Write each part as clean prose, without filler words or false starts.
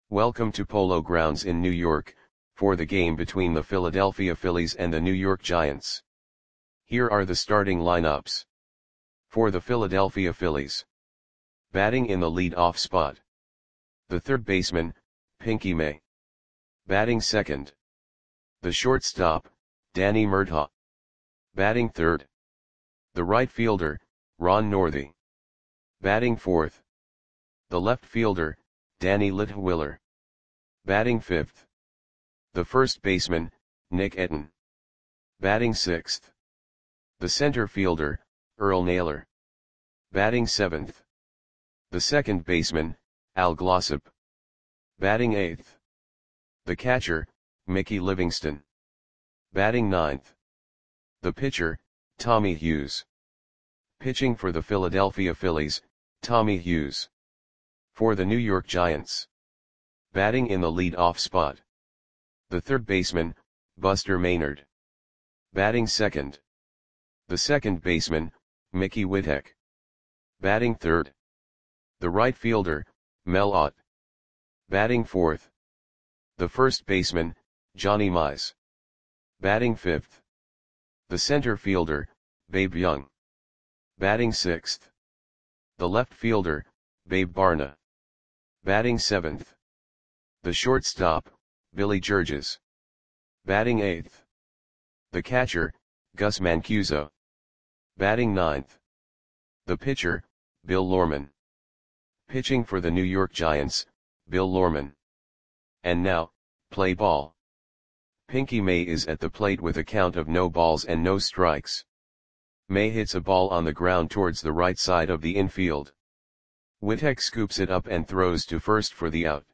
Welcome to Polo Grounds in New York, for the game between the Philadelphia Phillies and the New York Giants. Here are the starting lineups. For the Philadelphia Phillies. Batting in the lead-off spot. The third baseman, Pinky May. Batting second. The shortstop, Danny Murtaugh. Batting third. The right fielder, Ron Northey. Batting fourth. The left fielder, Danny Litwiler. Batting fifth. The first baseman, Nick Etten. Batting sixth. The center fielder, Earl Naylor. Batting seventh. The second baseman, Al Glossop. Batting eighth. The catcher, Mickey Livingston. Batting ninth. The pitcher, Tommy Hughes. Pitching for the Philadelphia Phillies, Tommy Hughes. For the New York Giants. Batting in the lead-off spot. The third baseman, Buster Maynard. Batting second. The second baseman, Mickey Whittek. Batting third. The right fielder, Mel Ott. Batting fourth. The first baseman, Johnny Mize. Batting fifth. The center fielder, Babe Young. Batting sixth. The left fielder, Babe Barna. Batting seventh. The shortstop, Billy Georges. Batting eighth. The catcher, Gus Mancuso. Batting ninth. The pitcher, Bill Lorman. Pitching for the New York Giants, Bill Lorman. And now, play ball. Pinky May is at the plate with a count of no balls and no strikes. May hits a ball on the ground towards the right side of the infield. Whittek scoops it up and throws to first for the out.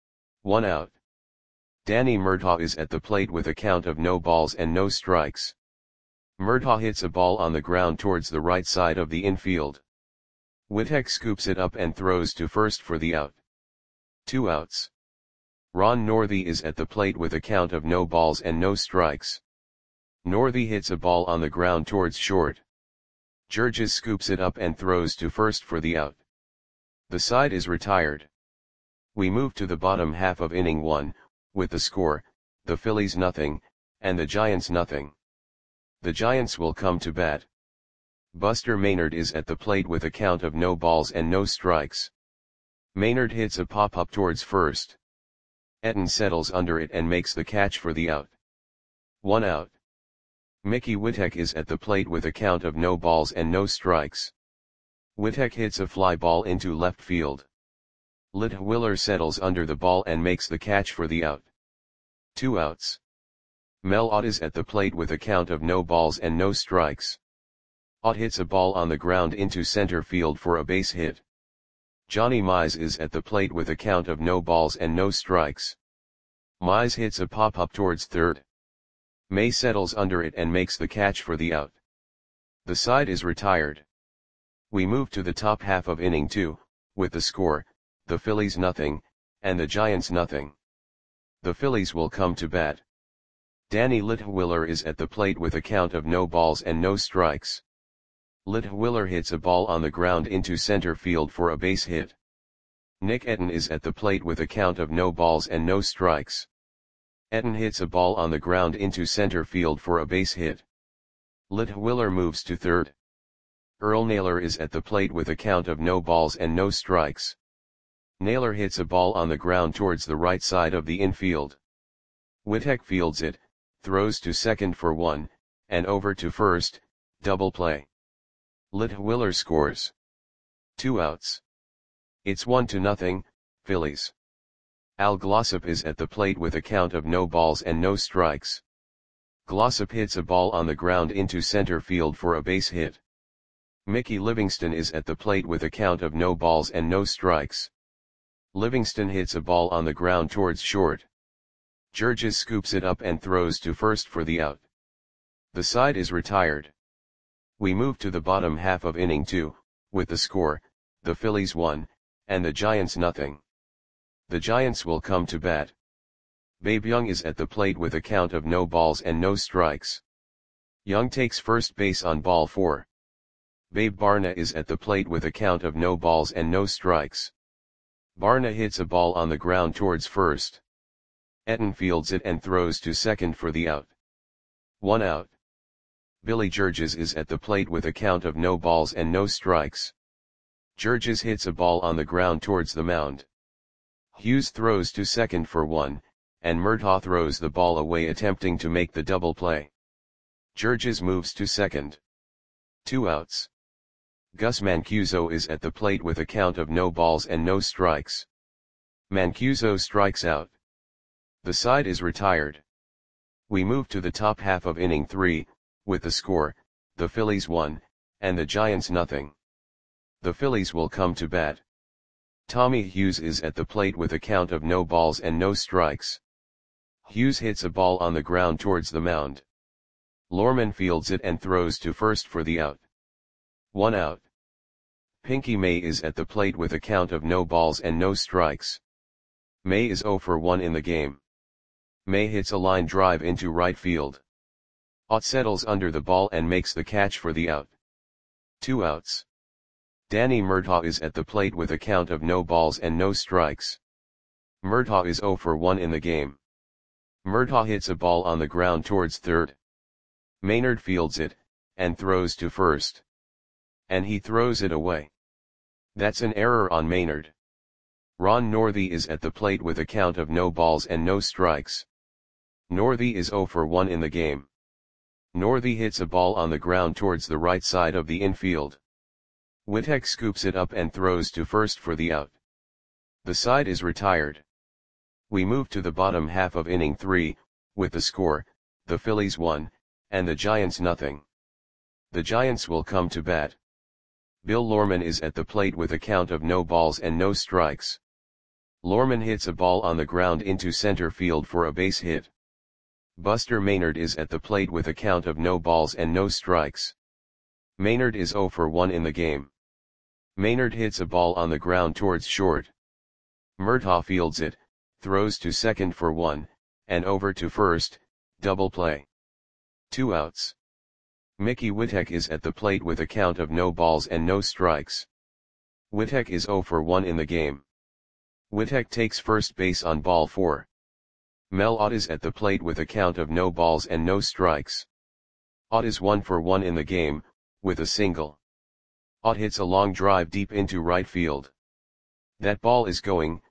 1 out. Danny Murtaugh is at the plate with a count of no balls and no strikes. Murtaugh hits a ball on the ground towards the right side of the infield. Whittek scoops it up and throws to first for the out. 2 outs. Ron Northey is at the plate with a count of no balls and no strikes. Northey hits a ball on the ground towards short. Georges scoops it up and throws to first for the out. The side is retired. We move to the bottom half of inning 1, with the score, the Phillies nothing, and the Giants nothing. The Giants will come to bat. Buster Maynard is at the plate with a count of no balls and no strikes. Maynard hits a pop-up towards first. Etten settles under it and makes the catch for the out. 1 out. Mickey Whittek is at the plate with a count of no balls and no strikes. Whittek hits a fly ball into left field. Litwiler settles under the ball and makes the catch for the out. 2 outs. Mel Ott is at the plate with a count of no balls and no strikes. Ott hits a ball on the ground into center field for a base hit. Johnny Mize is at the plate with a count of no balls and no strikes. Mize hits a pop-up towards third. May settles under it and makes the catch for the out. The side is retired. We move to the top half of inning 2, with the score, the Phillies nothing, and the Giants nothing. The Phillies will come to bat. Danny Litwiler is at the plate with a count of no balls and no strikes. Litwiler hits a ball on the ground into center field for a base hit. Nick Etten is at the plate with a count of no balls and no strikes. Etten hits a ball on the ground into center field for a base hit. Litwiler moves to third. Earl Naylor is at the plate with a count of no balls and no strikes. Naylor hits a ball on the ground towards the right side of the infield. Whittek fields it, throws to second for 1, and over to first, double play. Litwiler scores. 2 outs. It's 1-0, Phillies. Al Glossop is at the plate with a count of no balls and no strikes. Glossop hits a ball on the ground into center field for a base hit. Mickey Livingston is at the plate with a count of no balls and no strikes. Livingston hits a ball on the ground towards short. Georges scoops it up and throws to first for the out. The side is retired. We move to the bottom half of inning 2, with the score, the Phillies 1, and the Giants nothing. The Giants will come to bat. Babe Young is at the plate with a count of no balls and no strikes. Young takes first base on ball 4. Babe Barna is at the plate with a count of no balls and no strikes. Barna hits a ball on the ground towards first. Etten fields it and throws to second for the out. 1 out. Billy Georges is at the plate with a count of no balls and no strikes. Georges hits a ball on the ground towards the mound. Hughes throws to second for 1, and Murtaugh throws the ball away attempting to make the double play. Georges moves to second. 2 outs. Gus Mancuso is at the plate with a count of no balls and no strikes. Mancuso strikes out. The side is retired. We move to the top half of inning 3, with the score, the Phillies 1, and the Giants nothing. The Phillies will come to bat. Tommy Hughes is at the plate with a count of no balls and no strikes. Hughes hits a ball on the ground towards the mound. Lorman fields it and throws to first for the out. 1 out. Pinky May is at the plate with a count of no balls and no strikes. May is 0 for 1 in the game. May hits a line drive into right field. Ott settles under the ball and makes the catch for the out. 2 outs. Danny Murtaugh is at the plate with a count of no balls and no strikes. Murtaugh is 0 for 1 in the game. Murtaugh hits a ball on the ground towards third. Maynard fields it, and throws to first. And he throws it away. That's an error on Maynard. Ron Northey is at the plate with a count of no balls and no strikes. Northey is 0 for 1 in the game. Northey hits a ball on the ground towards the right side of the infield. Wittek scoops it up and throws to first for the out. The side is retired. We move to the bottom half of inning 3, with the score, the Phillies 1, and the Giants nothing. The Giants will come to bat. Bill Lorman is at the plate with a count of no balls and no strikes. Lorman hits a ball on the ground into center field for a base hit. Buster Maynard is at the plate with a count of no balls and no strikes. Maynard is 0 for 1 in the game. Maynard hits a ball on the ground towards short. Murtaugh fields it, throws to second for 1, and over to first, double play. 2 outs. Mickey Wittek is at the plate with a count of no balls and no strikes. Wittek is 0 for 1 in the game. Wittek takes first base on ball 4. Mel Ott is at the plate with a count of no balls and no strikes. Ott is 1 for 1 in the game, with a single. Ott hits a long drive deep into right field. That ball is gone.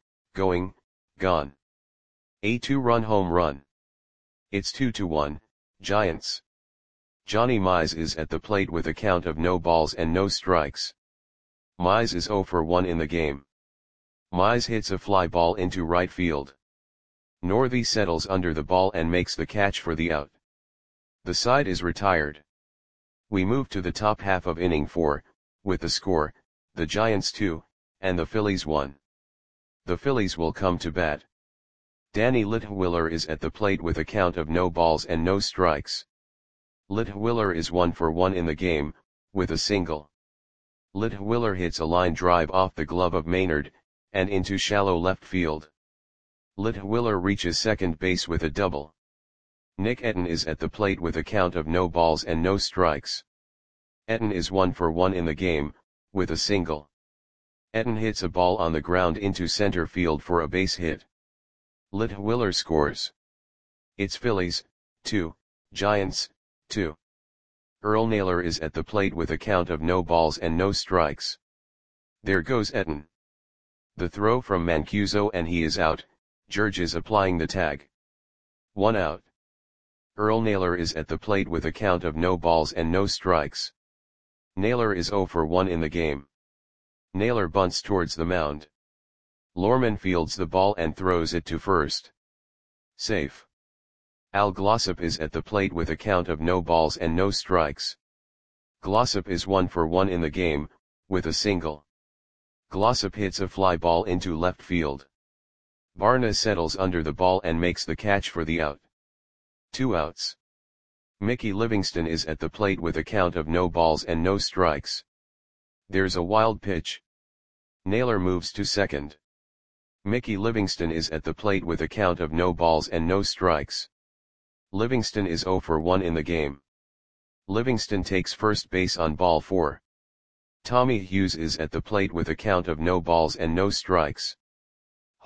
A 2-run home run. It's 2-1, Giants. Johnny Mize is at the plate with a count of no balls and no strikes. Mize is 0 for 1 in the game. Mize hits a fly ball into right field. Northey settles under the ball and makes the catch for the out. The side is retired. We move to the top half of inning 4, with the score, the Giants 2, and the Phillies 1. The Phillies will come to bat. Danny Litwiller is at the plate with a count of no balls and no strikes. Litwiller is 1 for 1 in the game, with a single. Litwiller hits a line drive off the glove of Maynard, and into shallow left field. Litwiller reaches second base with a double. Nick Etten is at the plate with a count of no balls and no strikes. Etten is 1 for 1 in the game, with a single. Etten hits a ball on the ground into center field for a base hit. Litwiller scores. It's Phillies, 2, Giants, 2. Earl Naylor is at the plate with a count of no balls and no strikes. There goes Etten. The throw from Mancuso and he is out, Georges applying the tag. 1 out. Earl Naylor is at the plate with a count of no balls and no strikes. Naylor is 0 for 1 in the game. Naylor bunts towards the mound. Lorman fields the ball and throws it to first. Safe. Al Glossop is at the plate with a count of no balls and no strikes. Glossop is 1 for 1 in the game, with a single. Glossop hits a fly ball into left field. Barna settles under the ball and makes the catch for the out. 2 outs. Mickey Livingston is at the plate with a count of no balls and no strikes. There's a wild pitch. Naylor moves to second. Mickey Livingston is at the plate with a count of no balls and no strikes. Livingston is 0 for 1 in the game. Livingston takes first base on ball 4. Tommy Hughes is at the plate with a count of no balls and no strikes.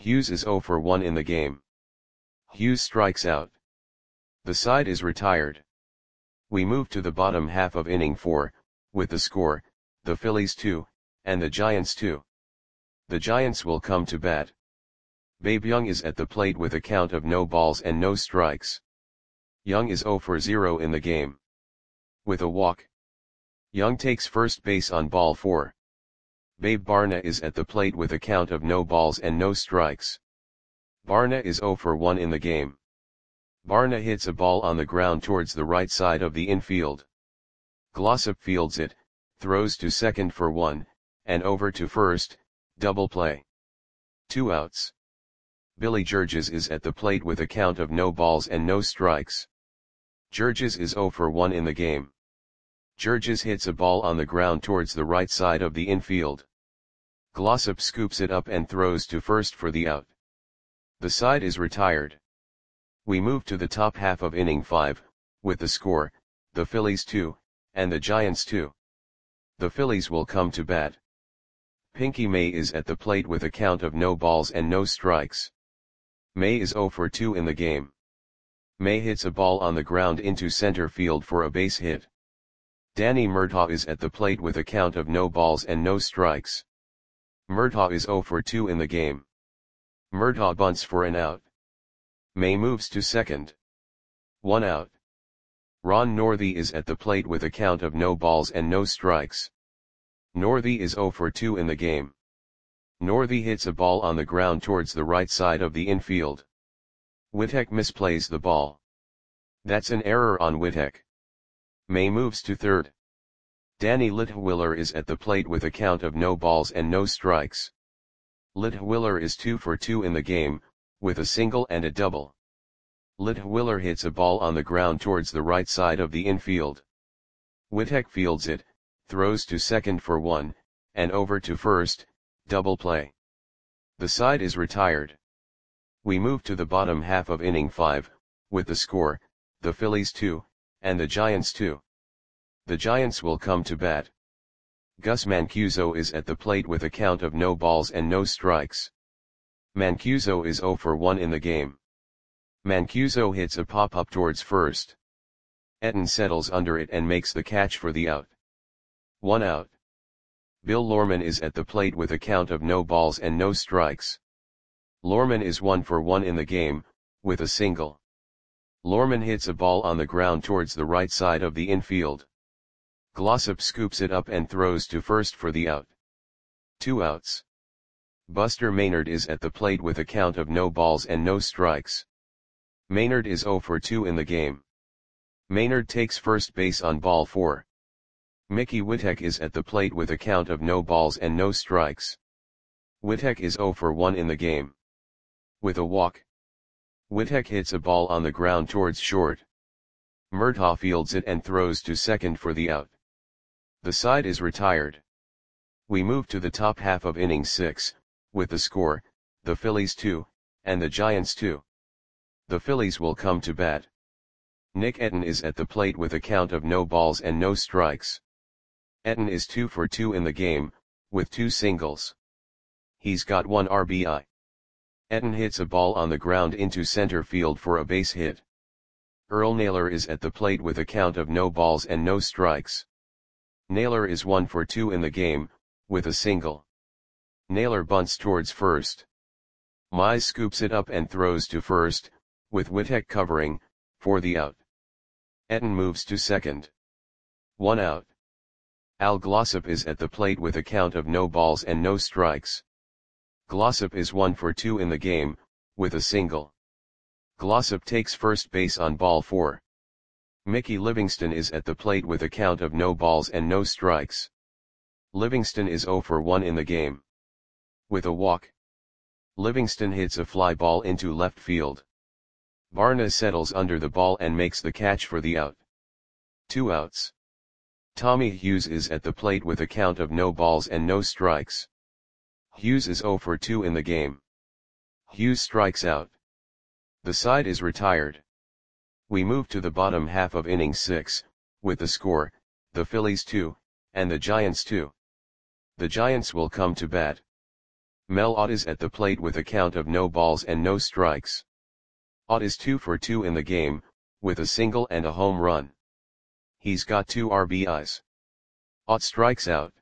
Hughes is 0 for 1 in the game. Hughes strikes out. The side is retired. We move to the bottom half of inning 4, with the score, the Phillies 2, and the Giants 2. The Giants will come to bat. Babe Young is at the plate with a count of no balls and no strikes. Young is 0 for 0 in the game. With a walk, Young takes first base on ball 4. Babe Barna is at the plate with a count of no balls and no strikes. Barna is 0 for 1 in the game. Barna hits a ball on the ground towards the right side of the infield. Glossop fields it, throws to second for 1, and over to first, double play. 2 outs. Billy Georges is at the plate with a count of no balls and no strikes. Georges is 0 for 1 in the game. Georges hits a ball on the ground towards the right side of the infield. Glossop scoops it up and throws to first for the out. The side is retired. We move to the top half of inning 5, with the score, the Phillies 2, and the Giants 2. The Phillies will come to bat. Pinky May is at the plate with a count of no balls and no strikes. May is 0 for 2 in the game. May hits a ball on the ground into center field for a base hit. Danny Murtaugh is at the plate with a count of no balls and no strikes. Murtaugh is 0 for 2 in the game. Murtaugh bunts for an out. May moves to second. 1 out. Ron Northey is at the plate with a count of no balls and no strikes. Northey is 0 for 2 in the game. Northey hits a ball on the ground towards the right side of the infield. Wittek misplays the ball. That's an error on Wittek. May moves to third. Danny Litwiller is at the plate with a count of no balls and no strikes. Litwiller is 2 for 2 in the game, with a single and a double. Litwiller hits a ball on the ground towards the right side of the infield. Wittek fields it, throws to second for 1, and over to first, double play. The side is retired. We move to the bottom half of inning 5, with the score, the Phillies 2, and the Giants 2. The Giants will come to bat. Gus Mancuso is at the plate with a count of no balls and no strikes. Mancuso is 0 for 1 in the game. Mancuso hits a pop-up towards first. Etten settles under it and makes the catch for the out. 1 out. Bill Lorman is at the plate with a count of no balls and no strikes. Lorman is 1 for 1 in the game, with a single. Lorman hits a ball on the ground towards the right side of the infield. Glossop scoops it up and throws to first for the out. 2 outs. Buster Maynard is at the plate with a count of no balls and no strikes. Maynard is 0 for 2 in the game. Maynard takes first base on ball 4. Mickey Wittek is at the plate with a count of no balls and no strikes. Wittek is 0 for 1 in the game. With a walk, Wittek hits a ball on the ground towards short. Murtaugh fields it and throws to second for the out. The side is retired. We move to the top half of inning 6, with the score, the Phillies 2, and the Giants 2. The Phillies will come to bat. Nick Etten is at the plate with a count of no balls and no strikes. Etten is 2 for 2 in the game, with 2 singles. He's got 1 RBI. Etten hits a ball on the ground into center field for a base hit. Earl Naylor is at the plate with a count of no balls and no strikes. Naylor is 1 for 2 in the game, with a single. Naylor bunts towards first. Mize scoops it up and throws to first, with Wittek covering, for the out. Etten moves to second. 1 out. Al Glossop is at the plate with a count of no balls and no strikes. Glossop is 1 for 2 in the game, with a single. Glossop takes first base on ball 4. Mickey Livingston is at the plate with a count of no balls and no strikes. Livingston is 0 for 1 in the game. With a walk, Livingston hits a fly ball into left field. Barna settles under the ball and makes the catch for the out. 2 outs. Tommy Hughes is at the plate with a count of no balls and no strikes. Hughes is 0 for 2 in the game. Hughes strikes out. The side is retired. We move to the bottom half of inning 6, with the score, the Phillies 2, and the Giants 2. The Giants will come to bat. Mel Ott is at the plate with a count of no balls and no strikes. Ott is 2 for 2 in the game, with a single and a home run. He's got 2 RBIs. Ott strikes out.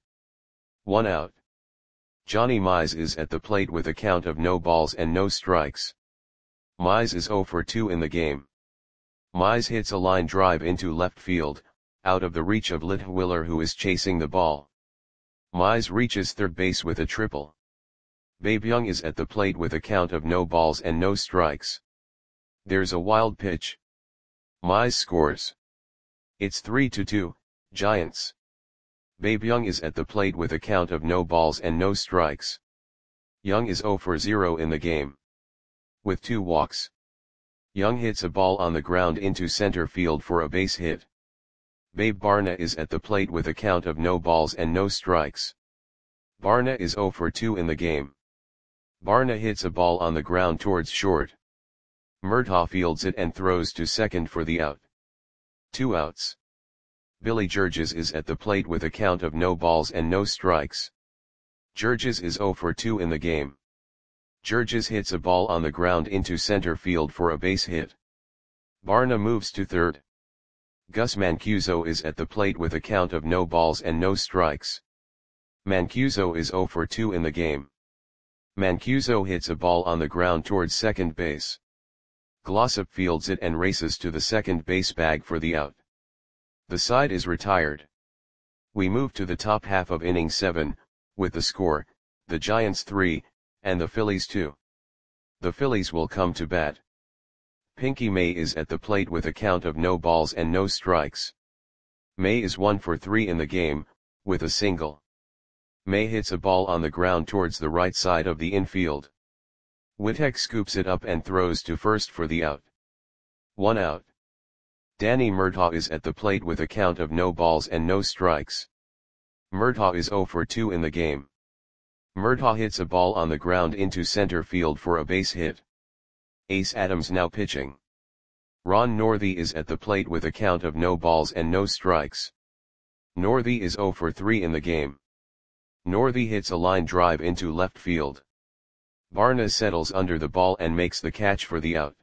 1 out. Johnny Mize is at the plate with a count of no balls and no strikes. Mize is 0 for 2 in the game. Mize hits a line drive into left field, out of the reach of Litwiler, who is chasing the ball. Mize reaches third base with a triple. Babe Young is at the plate with a count of no balls and no strikes. There's a wild pitch. Mize scores. It's 3-2, Giants. Babe Young is at the plate with a count of no balls and no strikes. Young is 0 for 0 in the game. With 2 walks. Young hits a ball on the ground into center field for a base hit. Babe Barna is at the plate with a count of no balls and no strikes. Barna is 0 for 2 in the game. Barna hits a ball on the ground towards short. Murtaugh fields it and throws to second for the out. 2 outs. Billy Georges is at the plate with a count of no balls and no strikes. Georges is 0 for 2 in the game. Georges hits a ball on the ground into center field for a base hit. Barna moves to third. Gus Mancuso is at the plate with a count of no balls and no strikes. Mancuso is 0 for 2 in the game. Mancuso hits a ball on the ground towards second base. Glossop fields it and races to the second base bag for the out. The side is retired. We move to the top half of inning 7, with the score, the Giants 3, and the Phillies 2. The Phillies will come to bat. Pinky May is at the plate with a count of no balls and no strikes. May is 1 for 3 in the game, with a single. May hits a ball on the ground towards the right side of the infield. Wittek scoops it up and throws to first for the out. 1 out. Danny Murtaugh is at the plate with a count of no balls and no strikes. Murtaugh is 0 for 2 in the game. Murtaugh hits a ball on the ground into center field for a base hit. Ace Adams now pitching. Ron Northey is at the plate with a count of no balls and no strikes. Northey is 0 for 3 in the game. Northey hits a line drive into left field. Barna settles under the ball and makes the catch for the out.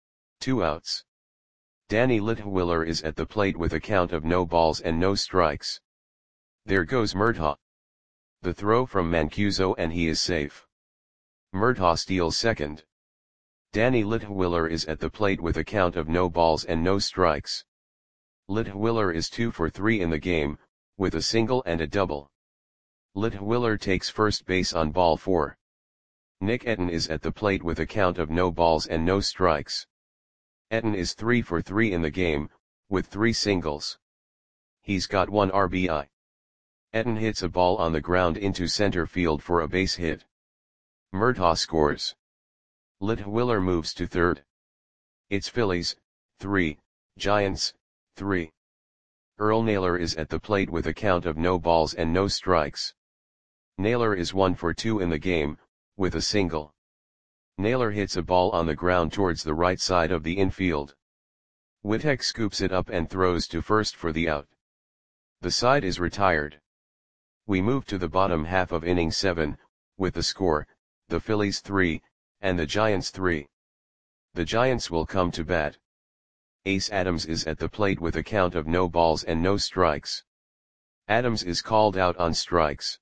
2 outs. Danny Litwiler is at the plate with a count of no balls and no strikes. There goes Murtaugh. The throw from Mancuso and he is safe. Murtaugh steals second. Danny Litwiler is at the plate with a count of no balls and no strikes. Litwiler is 2 for 3 in the game, with a single and a double. Litwiler takes first base on ball 4. Nick Etten is at the plate with a count of no balls and no strikes. Etten is 3 for 3 in the game, with 3 singles. He's got 1 RBI. Etten hits a ball on the ground into center field for a base hit. Murtaugh scores. Litwiler moves to third. It's Phillies, 3, Giants, 3. Earl Naylor is at the plate with a count of no balls and no strikes. Naylor is 1 for 2 in the game, with a single. Naylor hits a ball on the ground towards the right side of the infield. Wittek scoops it up and throws to first for the out. The side is retired. We move to the bottom half of inning 7, with the score, the Phillies 3, and the Giants 3. The Giants will come to bat. Ace Adams is at the plate with a count of no balls and no strikes. Adams is called out on strikes.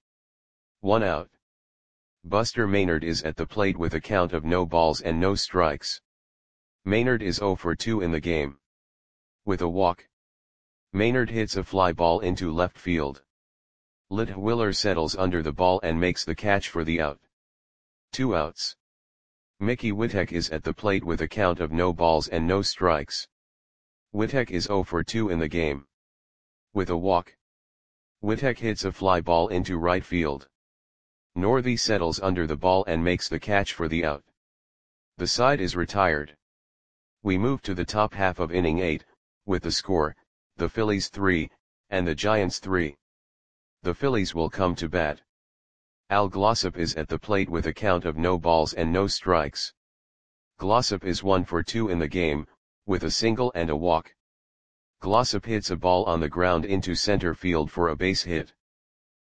1 out. Buster Maynard is at the plate with a count of no balls and no strikes. Maynard is 0 for 2 in the game. With a walk. Maynard hits a fly ball into left field. Litwiler settles under the ball and makes the catch for the out. 2 outs. Mickey Wittek is at the plate with a count of no balls and no strikes. Wittek is 0 for 2 in the game. With a walk. Wittek hits a fly ball into right field. Northey settles under the ball and makes the catch for the out. The side is retired. We move to the top half of inning 8, with the score, the Phillies 3, and the Giants 3. The Phillies will come to bat. Al Glossop is at the plate with a count of no balls and no strikes. Glossop is 1 for 2 in the game, with a single and a walk. Glossop hits a ball on the ground into center field for a base hit.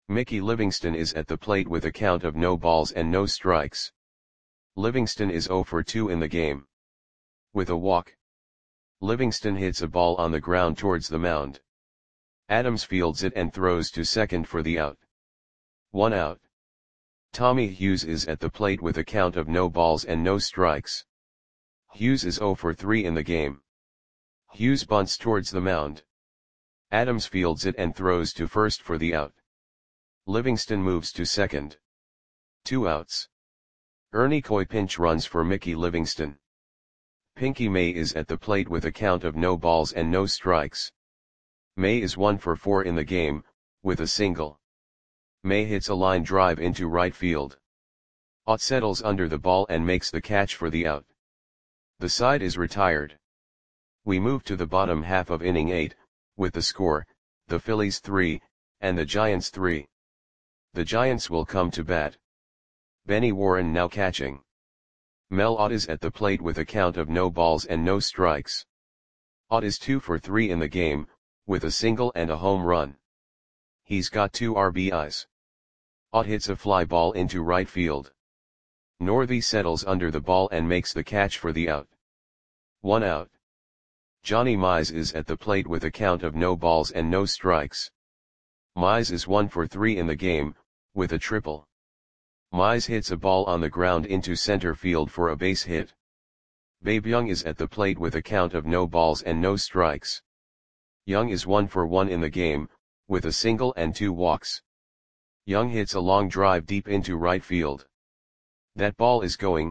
Mickey Livingston is at the plate with a count of no balls and no strikes. Livingston is 0 for 2 in the game. With a walk, Livingston hits a ball on the ground towards the mound. Adams fields it and throws to second for the out. 1 out. Tommy Hughes is at the plate with a count of no balls and no strikes. Hughes is 0 for 3 in the game. Hughes bunts towards the mound. Adams fields it and throws to first for the out. Livingston moves to second. 2 outs. Ernie Coy pinch runs for Mickey Livingston. Pinky May is at the plate with a count of no balls and no strikes. May is 1 for 4 in the game, with a single. May hits a line drive into right field. Ott settles under the ball and makes the catch for the out. The side is retired. We move to the bottom half of inning 8, with the score, the Phillies 3, and the Giants 3. The Giants will come to bat. Benny Warren now catching. Mel Ott is at the plate with a count of no balls and no strikes. Ott is 2 for 3 in the game, with a single and a home run. He's got 2 RBIs. Ott hits a fly ball into right field. Northey settles under the ball and makes the catch for the out. 1 out. Johnny Mize is at the plate with a count of no balls and no strikes. Mize is 1 for 3 in the game, with a triple. Mize hits a ball on the ground into center field for a base hit. Babe Young is at the plate with a count of no balls and no strikes. Young is 1 for 1 in the game, with a single and 2 walks. Young hits a long drive deep into right field. That ball is gone.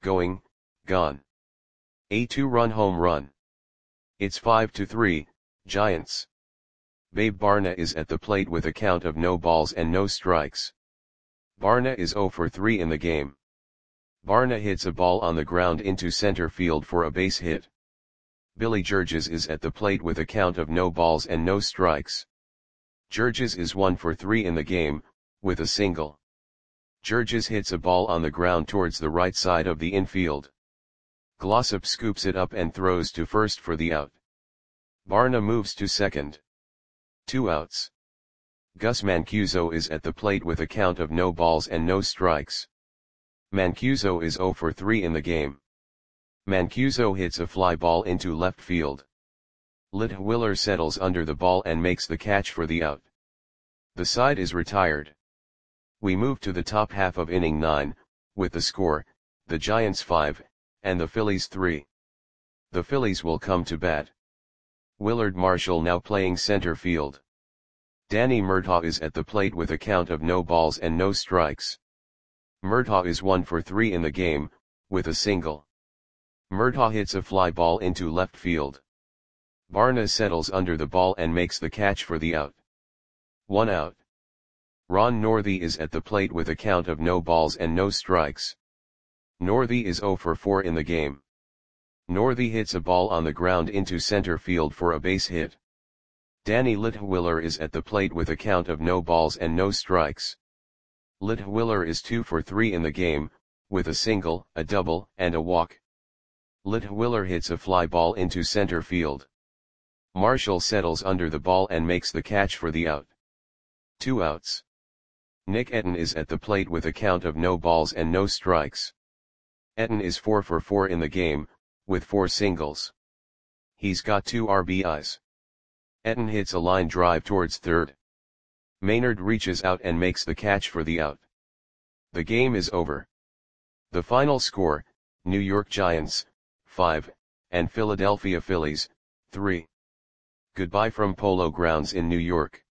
A 2-run home run. It's 5-3, Giants. Babe Barna is at the plate with a count of no balls and no strikes. Barna is 0 for 3 in the game. Barna hits a ball on the ground into center field for a base hit. Billy Georges is at the plate with a count of no balls and no strikes. Georges is 1 for 3 in the game, with a single. Georges hits a ball on the ground towards the right side of the infield. Glossop scoops it up and throws to first for the out. Barna moves to second. 2 outs. Gus Mancuso is at the plate with a count of no balls and no strikes. Mancuso is 0 for 3 in the game. Mancuso hits a fly ball into left field. Litwiller settles under the ball and makes the catch for the out. The side is retired. We move to the top half of inning 9, with the score, the Giants 5, and the Phillies 3. The Phillies will come to bat. Willard Marshall now playing center field. Danny Murtaugh is at the plate with a count of no balls and no strikes. Murtaugh is 1 for 3 in the game, with a single. Murtaugh hits a fly ball into left field. Barna settles under the ball and makes the catch for the out. 1 out. Ron Northey is at the plate with a count of no balls and no strikes. Northey is 0 for 4 in the game. Northey hits a ball on the ground into center field for a base hit. Danny Litwiller is at the plate with a count of no balls and no strikes. Litwiller is 2 for 3 in the game, with a single, a double, and a walk. Litwiller hits a fly ball into center field. Marshall settles under the ball and makes the catch for the out. 2 outs. Nick Etten is at the plate with a count of no balls and no strikes. Etten is 4 for 4 in the game, with 4 singles. He's got 2 RBIs. Etten hits a line drive towards third. Maynard reaches out and makes the catch for the out. The game is over. The final score, New York Giants, 5, and Philadelphia Phillies, 3. Goodbye from Polo Grounds in New York.